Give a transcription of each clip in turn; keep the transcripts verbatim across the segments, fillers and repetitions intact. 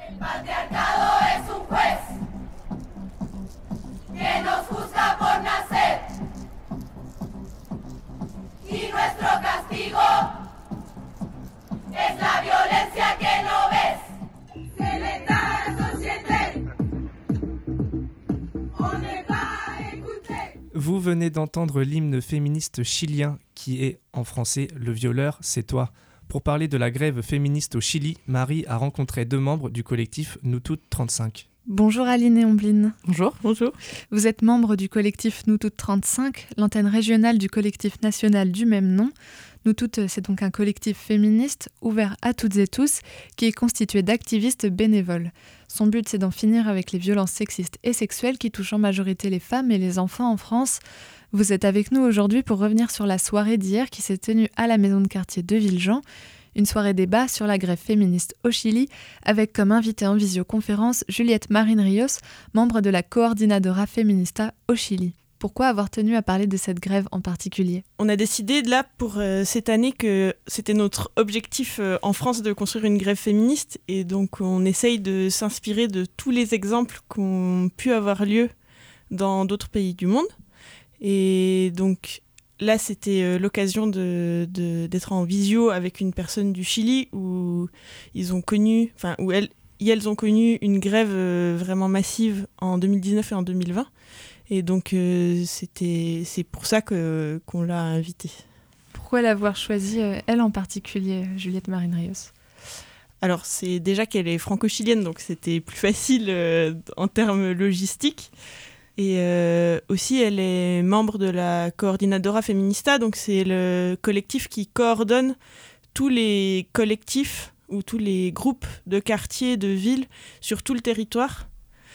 El patriarcado es un juez que nos juzga por nacer y nuestro castigo es la violencia que no ves. C'est l'état de la société. On n'est pas écouté. Vous venez d'entendre l'hymne féministe chilien qui est, en français, Le violeur, c'est toi. Pour parler de la grève féministe au Chili, Marie a rencontré deux membres du collectif Nous Toutes trente-cinq. Bonjour Aline et Ombline. Bonjour. Bonjour. Vous êtes membre du collectif Nous Toutes trente-cinq, l'antenne régionale du collectif national du même nom. Nous Toutes, c'est donc un collectif féministe ouvert à toutes et tous qui est constitué d'activistes bénévoles. Son but, c'est d'en finir avec les violences sexistes et sexuelles qui touchent en majorité les femmes et les enfants en France. Vous êtes avec nous aujourd'hui pour revenir sur la soirée d'hier qui s'est tenue à la maison de quartier de Villejean. Une soirée débat sur la grève féministe au Chili, avec comme invitée en visioconférence Juliette Marín Ríos, membre de la Coordinadora Feminista au Chili. Pourquoi avoir tenu à parler de cette grève en particulier ? On a décidé là pour euh, cette année que c'était notre objectif euh, en France de construire une grève féministe, et donc on essaye de s'inspirer de tous les exemples qui ont pu avoir lieu dans d'autres pays du monde. Et donc là, c'était euh, l'occasion de, de, d'être en visio avec une personne du Chili où ils ont connu, enfin où elles, elles ont connu une grève euh, vraiment massive en deux mille dix-neuf et en deux mille vingt. Et donc euh, c'était, c'est pour ça que, qu'on l'a invitée. Pourquoi l'avoir choisie, euh, elle en particulier, Juliette Marín Ríos ? Alors c'est déjà qu'elle est franco-chilienne, donc c'était plus facile euh, en termes logistiques. Et euh, aussi, elle est membre de la Coordinadora Feminista, donc c'est le collectif qui coordonne tous les collectifs ou tous les groupes de quartiers, de villes sur tout le territoire.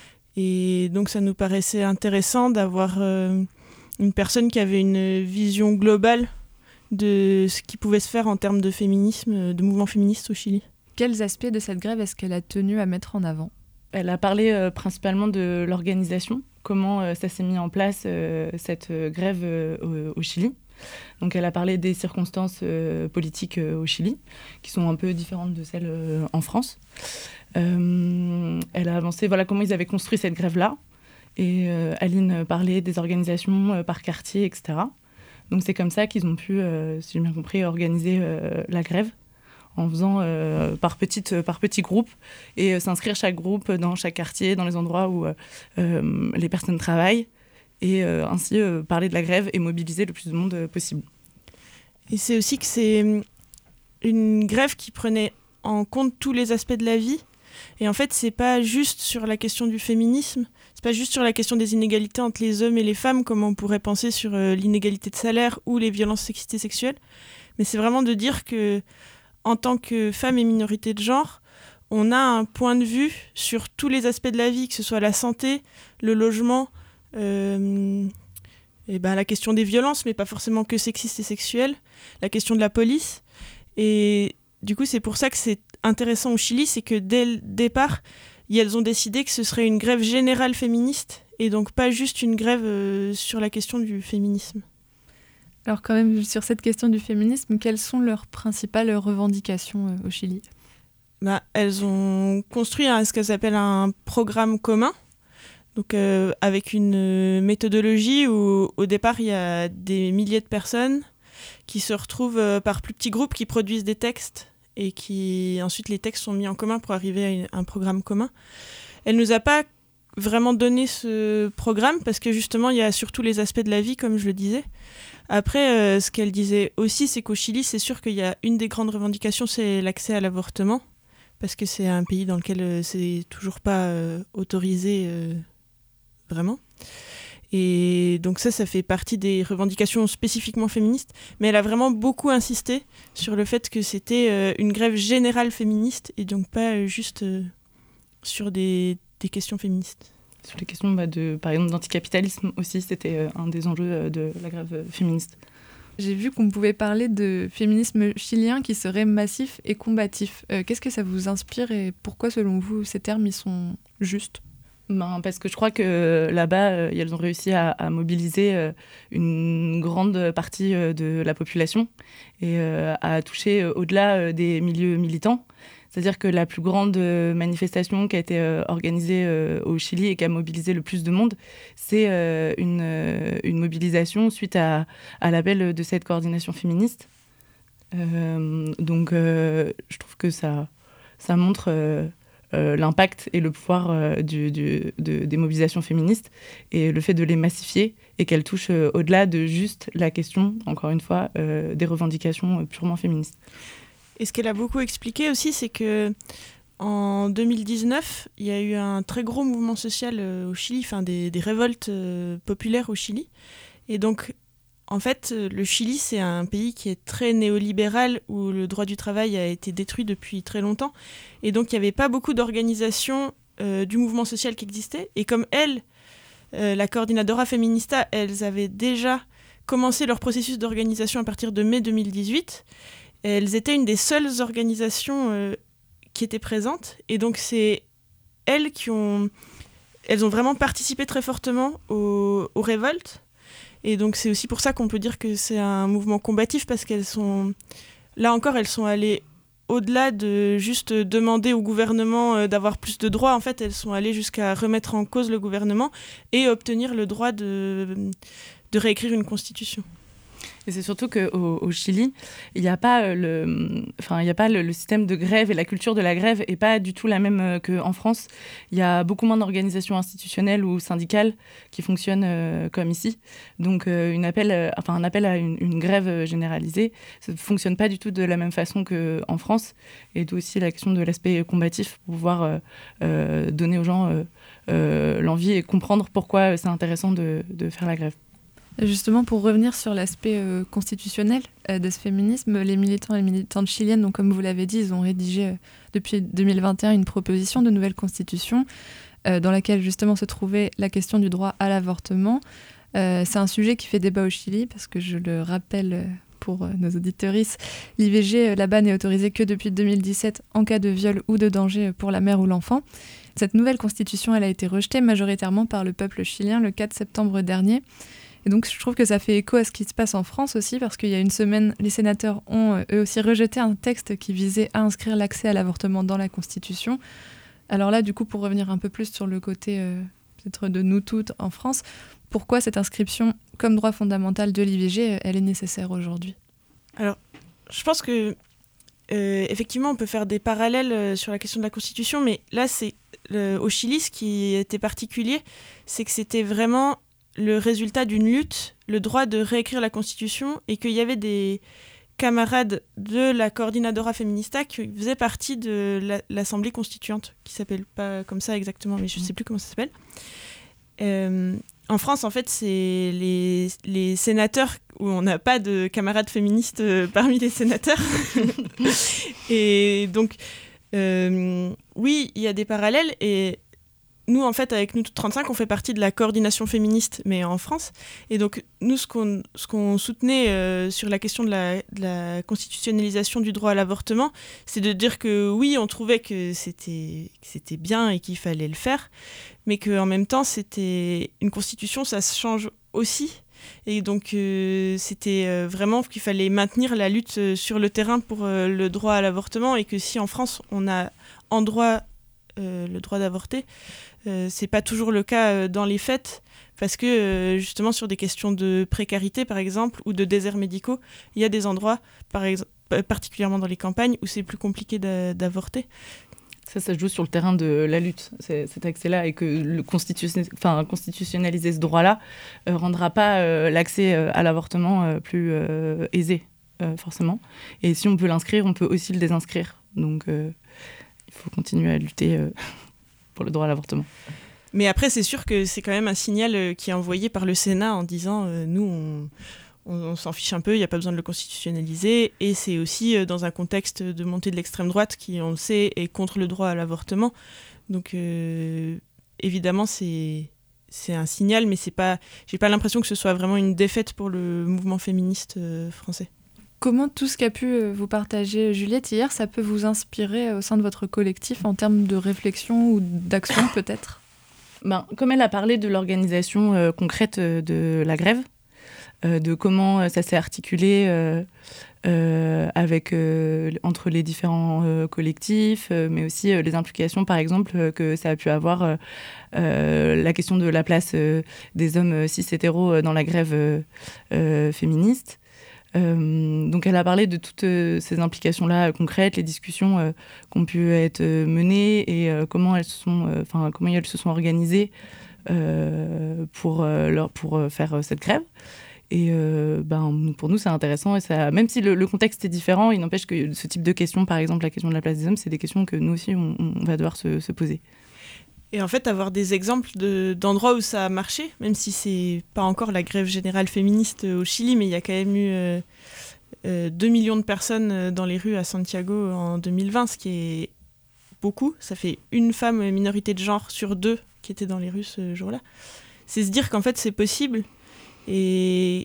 Et donc ça nous paraissait intéressant d'avoir euh, une personne qui avait une vision globale de ce qui pouvait se faire en termes de féminisme, de mouvement féministe au Chili. Quels aspects de cette grève est-ce qu'elle a tenu à mettre en avant ? Elle a parlé euh, principalement de l'organisation, comment euh, ça s'est mis en place, euh, cette euh, grève euh, au, au Chili. Donc elle a parlé des circonstances euh, politiques euh, au Chili, qui sont un peu différentes de celles euh, en France. Euh, elle a avancé voilà, comment ils avaient construit cette grève-là. Et euh, Aline parlait des organisations euh, par quartier, et cetera. Donc c'est comme ça qu'ils ont pu, euh, si j'ai bien compris, organiser euh, la grève, en faisant euh, par, petite, par petits groupes et euh, s'inscrire chaque groupe dans chaque quartier, dans les endroits où euh, les personnes travaillent, et euh, ainsi euh, parler de la grève et mobiliser le plus de monde euh, possible. Et c'est aussi que c'est une grève qui prenait en compte tous les aspects de la vie. Et en fait, c'est pas juste sur la question du féminisme, c'est pas juste sur la question des inégalités entre les hommes et les femmes, comme on pourrait penser sur euh, l'inégalité de salaire ou les violences sexistes et sexuelles, mais c'est vraiment de dire que en tant que femme et minorité de genre, on a un point de vue sur tous les aspects de la vie, que ce soit la santé, le logement, euh, et ben la question des violences, mais pas forcément que sexistes et sexuelles, la question de la police. Et du coup, c'est pour ça que c'est intéressant au Chili, c'est que dès le départ, elles ont décidé que ce serait une grève générale féministe, et donc pas juste une grève euh, sur la question du féminisme. Alors quand même, sur cette question du féminisme, quelles sont leurs principales revendications euh, au Chili ? Bah, elles ont construit un, ce qu'elles appellent un programme commun, donc, euh, avec une méthodologie où au départ il y a des milliers de personnes qui se retrouvent euh, par plus petits groupes qui produisent des textes et qui ensuite les textes sont mis en commun pour arriver à une, un programme commun. Elle nous a pas vraiment donné ce programme parce que justement il y a surtout les aspects de la vie, comme je le disais. Après, euh, ce qu'elle disait aussi, c'est qu'au Chili, c'est sûr qu'il y a une des grandes revendications, c'est l'accès à l'avortement, parce que c'est un pays dans lequel euh, c'est toujours pas euh, autorisé euh, vraiment. Et donc ça, ça fait partie des revendications spécifiquement féministes, mais elle a vraiment beaucoup insisté sur le fait que c'était euh, une grève générale féministe, et donc pas euh, juste euh, sur des, des questions féministes. Sur les questions bah, de, par exemple, d'anticapitalisme aussi, c'était euh, un des enjeux euh, de la grève euh, féministe. J'ai vu qu'on pouvait parler de féminisme chilien qui serait massif et combatif. Euh, qu'est-ce que ça vous inspire et pourquoi, selon vous, ces termes ils sont justes ? Ben, parce que je crois que là-bas, euh, elles ont réussi à, à mobiliser euh, une grande partie euh, de la population et euh, à toucher euh, au-delà euh, des milieux militants. C'est-à-dire que la plus grande euh, manifestation qui a été euh, organisée euh, au Chili et qui a mobilisé le plus de monde, c'est euh, une, euh, une mobilisation suite à, à l'appel de cette coordination féministe. Euh, donc, euh, je trouve que ça, ça montre euh, euh, l'impact et le pouvoir euh, du, du, de, des mobilisations féministes et le fait de les massifier et qu'elles touchent euh, au-delà de juste la question, encore une fois, euh, des revendications purement féministes. Et ce qu'elle a beaucoup expliqué aussi, c'est que en deux mille dix-neuf, il y a eu un très gros mouvement social euh, au Chili, enfin des, des révoltes euh, populaires au Chili. Et donc, en fait, le Chili, c'est un pays qui est très néolibéral, où le droit du travail a été détruit depuis très longtemps. Et donc, il n'y avait pas beaucoup d'organisations euh, du mouvement social qui existaient. Et comme elles, euh, la Coordinadora Feminista, elles avaient déjà commencé leur processus d'organisation à partir de mai deux mille dix-huit. Elles étaient une des seules organisations euh, qui étaient présentes. Et donc, c'est elles qui ont... Elles ont vraiment participé très fortement aux, aux révoltes. Et donc, c'est aussi pour ça qu'on peut dire que c'est un mouvement combatif, parce qu'elles sont... Là encore, elles sont allées au-delà de juste demander au gouvernement euh, d'avoir plus de droits. En fait, elles sont allées jusqu'à remettre en cause le gouvernement et obtenir le droit de, de réécrire une constitution. Et c'est surtout qu'au au Chili, il n'y a pas, le, enfin, il y a pas le, le système de grève et la culture de la grève n'est pas du tout la même qu'en France. Il y a beaucoup moins d'organisations institutionnelles ou syndicales qui fonctionnent euh, comme ici. Donc euh, une appel, euh, enfin, un appel à une, une grève généralisée, ça ne fonctionne pas du tout de la même façon qu'en France. Et d'où aussi la question de l'aspect combatif pour pouvoir euh, euh, donner aux gens euh, euh, l'envie et comprendre pourquoi c'est intéressant de, de faire la grève. Justement, pour revenir sur l'aspect euh, constitutionnel euh, de ce féminisme, les militants et les militantes chiliennes, donc, comme vous l'avez dit, ils ont rédigé euh, depuis deux mille vingt et un une proposition de nouvelle constitution euh, dans laquelle justement se trouvait la question du droit à l'avortement. Euh, c'est un sujet qui fait débat au Chili parce que, je le rappelle euh, pour euh, nos auditrices, l'I V G euh, là-bas n'est autorisée que depuis deux mille dix-sept en cas de viol ou de danger pour la mère ou l'enfant. Cette nouvelle constitution, elle a été rejetée majoritairement par le peuple chilien le quatre septembre dernier. Et donc, je trouve que ça fait écho à ce qui se passe en France aussi, parce qu'il y a une semaine, les sénateurs ont euh, eux aussi rejeté un texte qui visait à inscrire l'accès à l'avortement dans la Constitution. Alors là, du coup, pour revenir un peu plus sur le côté euh, peut-être de nous toutes en France, pourquoi cette inscription comme droit fondamental de l'I V G, elle est nécessaire aujourd'hui ? Alors, je pense que euh, effectivement, on peut faire des parallèles euh, sur la question de la Constitution, mais là, c'est euh, au Chili, ce qui était particulier, c'est que c'était vraiment le résultat d'une lutte, le droit de réécrire la Constitution, et qu'il y avait des camarades de la Coordinadora Feminista qui faisaient partie de la, l'Assemblée constituante, qui s'appelle pas comme ça exactement, mais je ne sais plus comment ça s'appelle. Euh, en France, en fait, c'est les, les sénateurs où on n'a pas de camarades féministes euh, parmi les sénateurs. Et donc, euh, oui, il y a des parallèles, et nous, en fait, avec Nous Toutes trente-cinq, on fait partie de la coordination féministe, mais en France. Et donc, nous, ce qu'on, ce qu'on soutenait euh, sur la question de la, de la constitutionnalisation du droit à l'avortement, c'est de dire que oui, on trouvait que c'était, que c'était bien et qu'il fallait le faire, mais qu'en même temps, c'était une constitution, ça se change aussi. Et donc, euh, c'était euh, vraiment qu'il fallait maintenir la lutte euh, sur le terrain pour euh, le droit à l'avortement, et que si en France, on a en droit euh, le droit d'avorter, Euh, c'est pas toujours le cas euh, dans les faits, parce que euh, justement sur des questions de précarité par exemple, ou de déserts médicaux, il y a des endroits, par exemple, particulièrement dans les campagnes, où c'est plus compliqué d'a- d'avorter. Ça, ça se joue sur le terrain de la lutte, c'est, cet accès-là, et que le constitution... enfin, constitutionnaliser ce droit-là ne euh, rendra pas euh, l'accès euh, à l'avortement euh, plus euh, aisé, euh, forcément. Et si on peut l'inscrire, on peut aussi le désinscrire. Donc, euh, il faut continuer à lutter euh, pour le droit à l'avortement. Mais après, c'est sûr que c'est quand même un signal euh, qui est envoyé par le Sénat en disant euh, nous, on, on, on s'en fiche un peu, il n'y a pas besoin de le constitutionnaliser. Et c'est aussi euh, dans un contexte de montée de l'extrême droite qui, on le sait, est contre le droit à l'avortement. Donc, euh, évidemment, c'est, c'est un signal, mais c'est pas, j'ai pas l'impression que ce soit vraiment une défaite pour le mouvement féministe euh, français. Comment tout ce qu'a pu vous partager Juliette hier, ça peut vous inspirer au sein de votre collectif en termes de réflexion ou d'action peut-être ? Ben, comme elle a parlé de l'organisation euh, concrète de la grève, euh, de comment ça s'est articulé euh, euh, avec, euh, entre les différents euh, collectifs, euh, mais aussi euh, les implications, par exemple, euh, que ça a pu avoir euh, euh, la question de la place euh, des hommes cis-hétéros euh, dans la grève euh, euh, féministe. Euh, donc elle a parlé de toutes euh, ces implications-là euh, concrètes, les discussions euh, qui ont pu être euh, menées et euh, comment elles se sont, enfin euh, comment elles se sont organisées euh, pour euh, leur, pour euh, faire euh, cette grève. Et euh, ben pour nous c'est intéressant et ça, même si le, le contexte est différent, il n'empêche que ce type de questions, par exemple la question de la place des hommes, c'est des questions que nous aussi on, on va devoir se, se poser. Et en fait, avoir des exemples de, d'endroits où ça a marché, même si c'est pas encore la grève générale féministe au Chili, mais il y a quand même eu euh, euh, deux millions de personnes dans les rues à Santiago en deux mille vingt, ce qui est beaucoup. Ça fait une femme minorité de genre sur deux qui était dans les rues ce jour-là. C'est se dire qu'en fait, c'est possible. Et,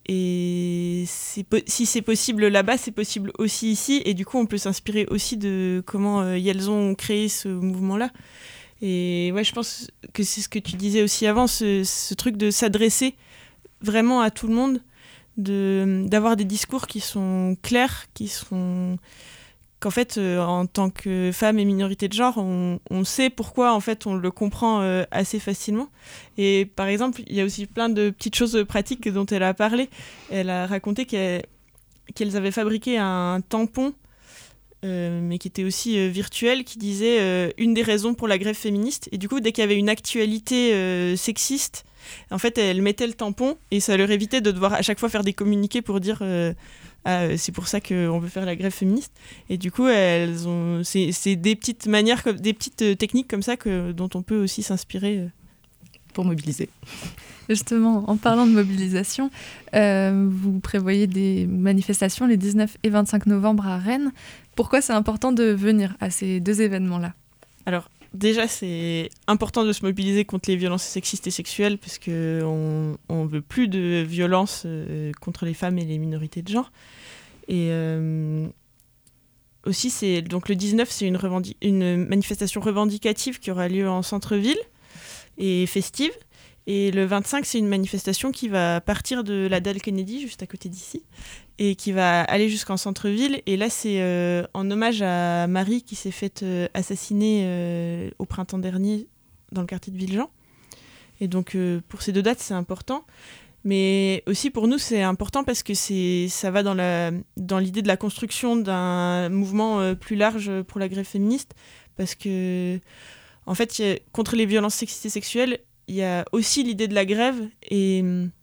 et c'est po- si c'est possible là-bas, c'est possible aussi ici. Et du coup, on peut s'inspirer aussi de comment euh, elles ont créé ce mouvement-là. Et ouais, je pense que c'est ce que tu disais aussi avant, ce, ce truc de s'adresser vraiment à tout le monde, de, d'avoir des discours qui sont clairs, qui sont... qu'en fait, euh, en tant que femme et minorité de genre, on, on sait pourquoi, en fait, on le comprend euh, assez facilement. Et par exemple, il y a aussi plein de petites choses pratiques dont elle a parlé. Elle a raconté qu'elle, qu'elles avaient fabriqué un tampon Euh, mais qui était aussi euh, virtuel, qui disait euh, une des raisons pour la grève féministe. Et du coup, dès qu'il y avait une actualité euh, sexiste, en fait, elle mettait le tampon et ça leur évitait de devoir à chaque fois faire des communiqués pour dire euh, ah, c'est pour ça qu'on veut faire la grève féministe. Et du coup, elles ont, c'est, c'est des petites manières, comme, des petites euh, techniques comme ça que, dont on peut aussi s'inspirer euh. Pour mobiliser. Justement, en parlant de mobilisation, euh, vous prévoyez des manifestations les dix-neuf et vingt-cinq novembre à Rennes. Pourquoi c'est important de venir à ces deux événements-là ? Alors, déjà, c'est important de se mobiliser contre les violences sexistes et sexuelles, parce qu'on ne veut plus de violences euh, contre les femmes et les minorités de genre. Et euh, aussi, c'est, donc, le dix-neuf, c'est une, revendi- une manifestation revendicative qui aura lieu en centre-ville et festive. Et le vingt-cinq, c'est une manifestation qui va partir de la dalle Kennedy, juste à côté d'ici, et qui va aller jusqu'en centre-ville. Et là, c'est euh, en hommage à Marie qui s'est faite euh, assassiner euh, au printemps dernier dans le quartier de Villejean. Et donc, euh, pour ces deux dates, c'est important. Mais aussi, pour nous, c'est important parce que c'est, ça va dans, la, dans l'idée de la construction d'un mouvement euh, plus large pour la grève féministe. Parce que, en fait, y a, contre les violences sexistes et sexuelles, il y a aussi l'idée de la grève. Et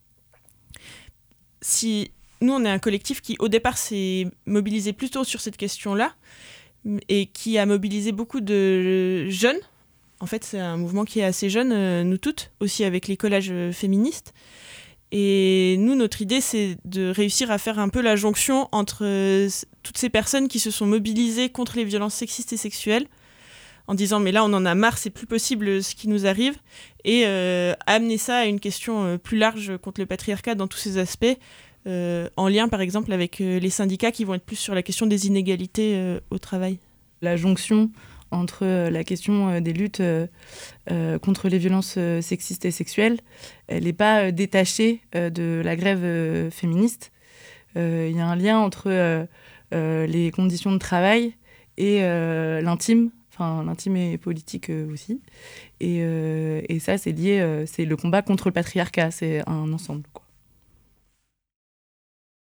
si nous, on est un collectif qui, au départ, s'est mobilisé plutôt sur cette question-là et qui a mobilisé beaucoup de jeunes. En fait, c'est un mouvement qui est assez jeune, euh, nous toutes, aussi avec les collages féministes. Et nous, notre idée, c'est de réussir à faire un peu la jonction entre euh, toutes ces personnes qui se sont mobilisées contre les violences sexistes et sexuelles, en disant mais là on en a marre, c'est plus possible ce qui nous arrive, et euh, amener ça à une question euh, plus large contre le patriarcat dans tous ses aspects, euh, en lien par exemple avec euh, les syndicats qui vont être plus sur la question des inégalités euh, au travail. La jonction entre euh, la question euh, des luttes euh, euh, contre les violences euh, sexistes et sexuelles, elle n'est pas euh, détachée euh, de la grève euh, féministe. Il euh, y a un lien entre euh, euh, les conditions de travail et euh, l'intime. Enfin, l'intime et politique euh, aussi. Et, euh, et ça, c'est lié, euh, c'est le combat contre le patriarcat, c'est un ensemble, quoi.